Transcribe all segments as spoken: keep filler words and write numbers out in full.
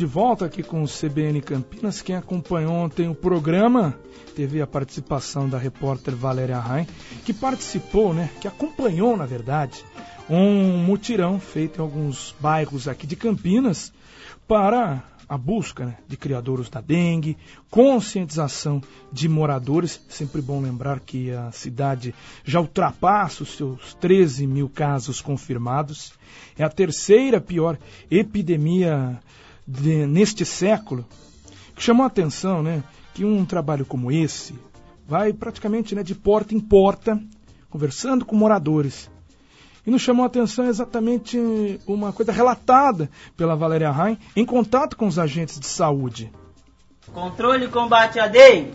De volta aqui com o C B N Campinas. Quem acompanhou ontem o programa teve a participação da repórter Valéria Rain, que participou, né, que acompanhou, na verdade, um mutirão feito em alguns bairros aqui de Campinas para a busca, né, de criadouros da dengue, conscientização de moradores. Sempre bom lembrar que a cidade já ultrapassa os seus treze mil casos confirmados. É a terceira pior epidemia de, neste século, que chamou a atenção, né, que um trabalho como esse vai praticamente, né, de porta em porta, conversando com moradores. E nos chamou a atenção exatamente uma coisa relatada pela Valéria Rain em contato com os agentes de saúde. Controle e combate à dengue.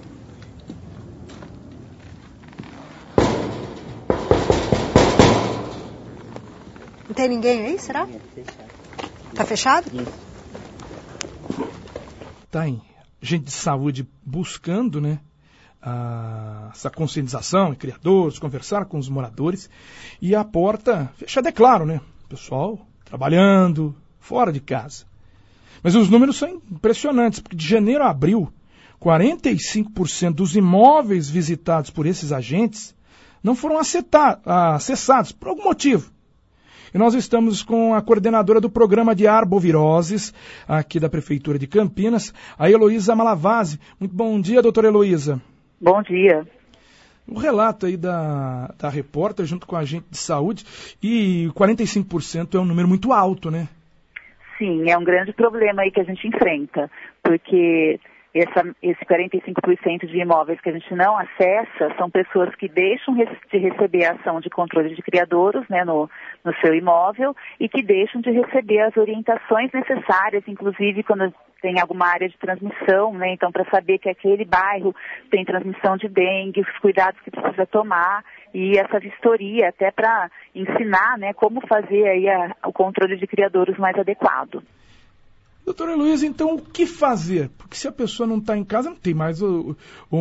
Não tem ninguém aí, será? Tá fechado? Tá em gente de saúde buscando, né, a, essa conscientização, criadores, conversar com os moradores, e a porta fechada, é claro, né? Pessoal trabalhando fora de casa. Mas os números são impressionantes, porque de janeiro a abril, quarenta e cinco por cento dos imóveis visitados por esses agentes não foram aceta- acessados por algum motivo. E nós estamos com a coordenadora do programa de arboviroses aqui da Prefeitura de Campinas, a Heloísa Malavasi. Muito bom dia, doutora Heloísa. Bom dia. O relato aí da, da repórter junto com a agente de saúde, e quarenta e cinco por cento é um número muito alto, né? Sim, é um grande problema aí que a gente enfrenta, porque essa, esse quarenta e cinco por cento de imóveis que a gente não acessa são pessoas que deixam de receber a ação de controle de criadouros, né, no, no seu imóvel, e que deixam de receber as orientações necessárias, inclusive quando tem alguma área de transmissão, né, então para saber que aquele bairro tem transmissão de dengue, os cuidados que precisa tomar, e essa vistoria até para ensinar, né, como fazer aí a, o controle de criadouros mais adequado. Doutora Heloísa, então o que fazer? Porque se a pessoa não está em casa, não tem mais o,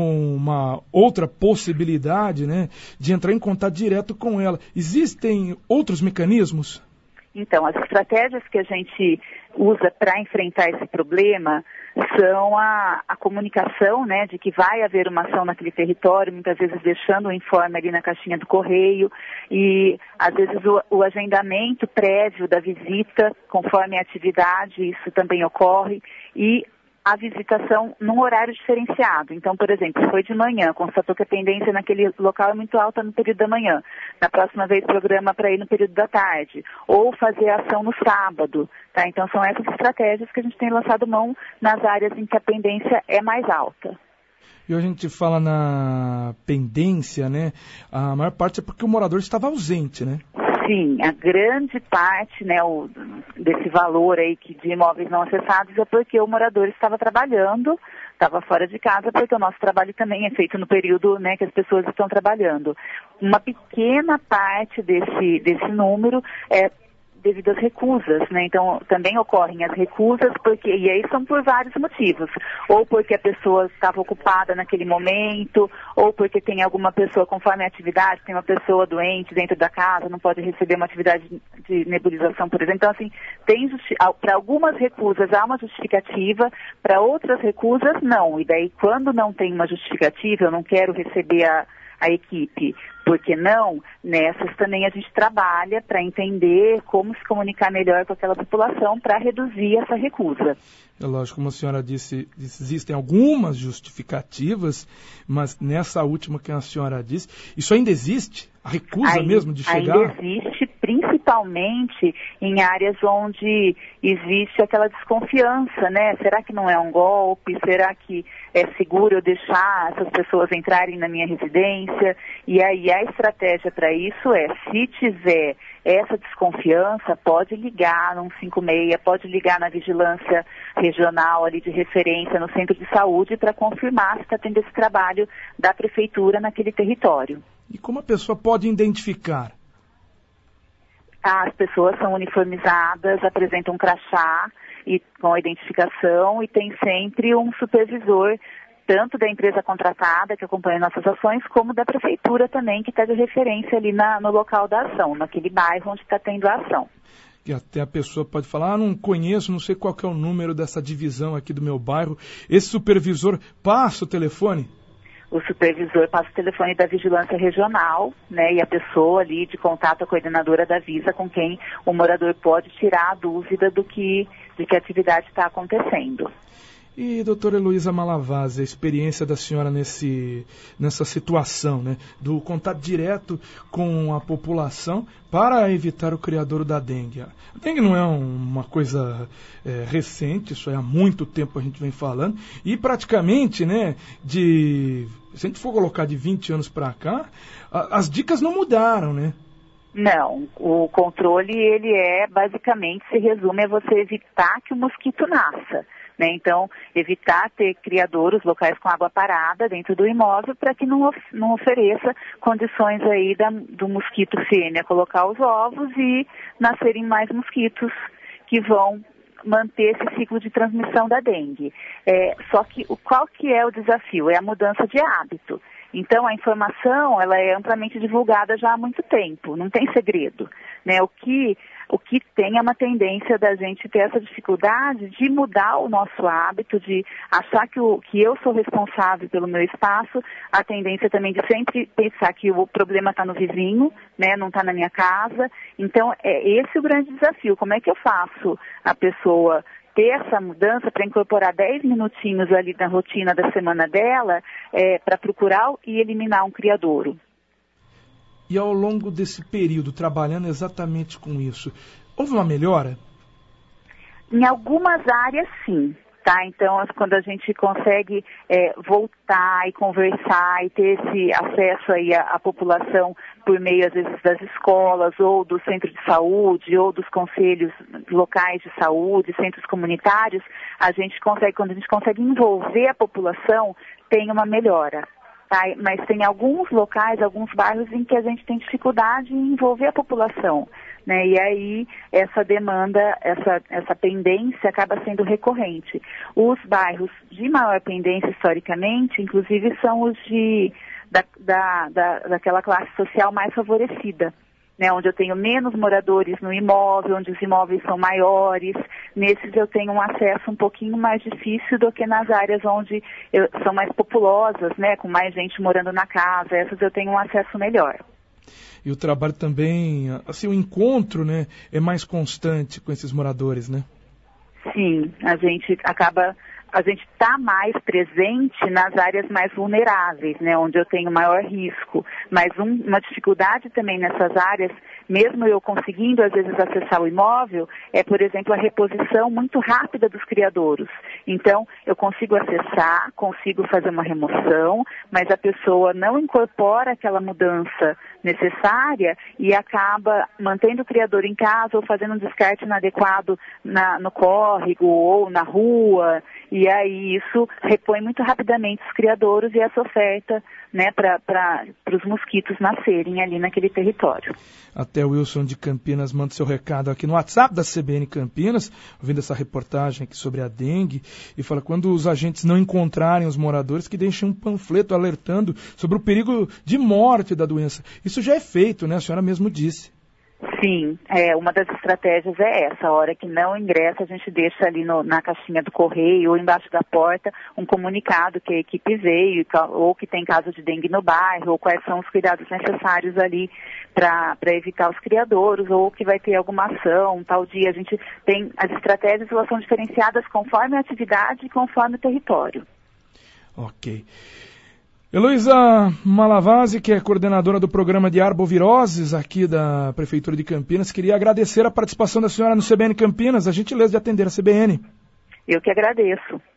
uma outra possibilidade, né, de entrar em contato direto com ela. Existem outros mecanismos? Então, as estratégias que a gente usa para enfrentar esse problema são a, a comunicação, né, de que vai haver uma ação naquele território, muitas vezes deixando o informe ali na caixinha do correio, e às vezes o, o agendamento prévio da visita, conforme a atividade, isso também ocorre, e a visitação num horário diferenciado. Então, por exemplo, se foi de manhã, constatou que a pendência naquele local é muito alta no período da manhã. Na próxima vez, programa para ir no período da tarde. Ou fazer a ação no sábado. Tá? Então, são essas estratégias que a gente tem lançado mão nas áreas em que a pendência é mais alta. E a gente fala na pendência, né? A maior parte é porque o morador estava ausente, né? Sim, a grande parte, né, o, desse valor aí que, de imóveis não acessados é porque o morador estava trabalhando, estava fora de casa, porque o nosso trabalho também é feito no período, né, que as pessoas estão trabalhando. Uma pequena parte desse, desse número é devido às recusas, né? Então, também ocorrem as recusas, porque, e aí são por vários motivos. Ou porque a pessoa estava ocupada naquele momento, ou porque tem alguma pessoa, conforme a atividade, tem uma pessoa doente dentro da casa, não pode receber uma atividade de nebulização, por exemplo. Então, assim, tem justi- para algumas recusas há uma justificativa, para outras recusas, não. E daí, quando não tem uma justificativa, eu não quero receber a a equipe, porque não, nessas também a gente trabalha para entender como se comunicar melhor com aquela população para reduzir essa recusa. É lógico, como a senhora disse, existem algumas justificativas, mas nessa última que a senhora disse, isso ainda existe? A recusa ainda, mesmo de chegar? Ainda existe, principalmente em áreas onde existe aquela desconfiança, né? Será que não é um golpe? Será que é seguro eu deixar essas pessoas entrarem na minha residência? E aí a estratégia para isso é, se tiver essa desconfiança, pode ligar no cento e cinquenta e seis, pode ligar na vigilância regional ali de referência no centro de saúde para confirmar se está tendo esse trabalho da prefeitura naquele território. E como a pessoa pode identificar? As pessoas são uniformizadas, apresentam um crachá e, com a identificação, e tem sempre um supervisor, tanto da empresa contratada, que acompanha nossas ações, como da prefeitura também, que está de referência ali na, no local da ação, naquele bairro onde está tendo a ação. que até a pessoa pode falar, ah, não conheço, não sei qual que é o número dessa divisão aqui do meu bairro. Esse supervisor passa o telefone? O supervisor passa o telefone da vigilância regional, né, e a pessoa ali de contato, a coordenadora da Visa, com quem o morador pode tirar a dúvida do que, de que atividade está acontecendo. E, doutora Heloísa Malavasi, a experiência da senhora nesse, nessa situação, né, do contato direto com a população para evitar o criadouro da dengue. A dengue não é um, uma coisa é, recente, isso é há muito tempo a gente vem falando, e praticamente, né, de, se a gente for colocar de vinte anos para cá, a, as dicas não mudaram, né? Não, o controle, ele é, basicamente, se resume a você evitar que o mosquito nasça. Né? Então, evitar ter criadouros, locais com água parada dentro do imóvel para que não, of não ofereça condições aí da, do mosquito fêmea colocar os ovos e nascerem mais mosquitos que vão manter esse ciclo de transmissão da dengue. É, só que o, qual que é o desafio? É a mudança de hábito. Então, a informação, ela é amplamente divulgada já há muito tempo, não tem segredo, né? O que, o que tem é uma tendência da gente ter essa dificuldade de mudar o nosso hábito, de achar que, o, que eu sou responsável pelo meu espaço, a tendência também de sempre pensar que o problema está no vizinho, né? Não está na minha casa. Então, é esse o grande desafio. Como é que eu faço a pessoa ter essa mudança para incorporar dez minutinhos ali na rotina da semana dela, é, para procurar e eliminar um criadouro. E ao longo desse período, trabalhando exatamente com isso, houve uma melhora? Em algumas áreas, sim. Tá? Então, quando a gente consegue é, voltar e conversar e ter esse acesso aí à, à população por meio, às vezes, das escolas ou do centro de saúde ou dos conselhos locais de saúde, centros comunitários, a gente consegue, quando a gente consegue envolver a população, tem uma melhora. Tá? Mas tem alguns locais, alguns bairros em que a gente tem dificuldade em envolver a população, né? E aí essa demanda, essa, essa pendência acaba sendo recorrente. Os bairros de maior pendência historicamente, inclusive, são os de, da, da, da, daquela classe social mais favorecida, né, onde eu tenho menos moradores no imóvel, onde os imóveis são maiores. Nesses eu tenho um acesso um pouquinho mais difícil do que nas áreas onde eu, são mais populosas, né, com mais gente morando na casa. Essas eu tenho um acesso melhor. E o trabalho também, assim, o encontro, né, é mais constante com esses moradores, né? Sim, a gente acaba... A gente está mais presente nas áreas mais vulneráveis, né, onde eu tenho maior risco. Mas um, uma dificuldade também nessas áreas, mesmo eu conseguindo às vezes acessar o imóvel, é, por exemplo, a reposição muito rápida dos criadouros. Então, eu consigo acessar, consigo fazer uma remoção, mas a pessoa não incorpora aquela mudança necessária e acaba mantendo o criador em casa ou fazendo um descarte inadequado na, no córrego ou na rua. E aí isso repõe muito rapidamente os criadouros e essa oferta, né, para os mosquitos nascerem ali naquele território. Até o Wilson de Campinas manda seu recado aqui no WhatsApp da C B N Campinas, ouvindo essa reportagem aqui sobre a dengue, e fala quando os agentes não encontrarem os moradores, que deixem um panfleto alertando sobre o perigo de morte da doença. Isso já é feito, né? A senhora mesmo disse. Sim, é, uma das estratégias é essa. A hora que não ingressa, a gente deixa ali no, na caixinha do correio ou embaixo da porta um comunicado que a equipe veio, ou que tem caso de dengue no bairro, ou quais são os cuidados necessários ali para evitar os criadouros, ou que vai ter alguma ação, tal dia. A gente tem, as estratégias, elas são diferenciadas conforme a atividade e conforme o território. Ok. Heloísa Malavasi, que é coordenadora do programa de arboviroses aqui da Prefeitura de Campinas, queria agradecer a participação da senhora no C B N Campinas, a gentileza de atender a C B N. Eu que agradeço.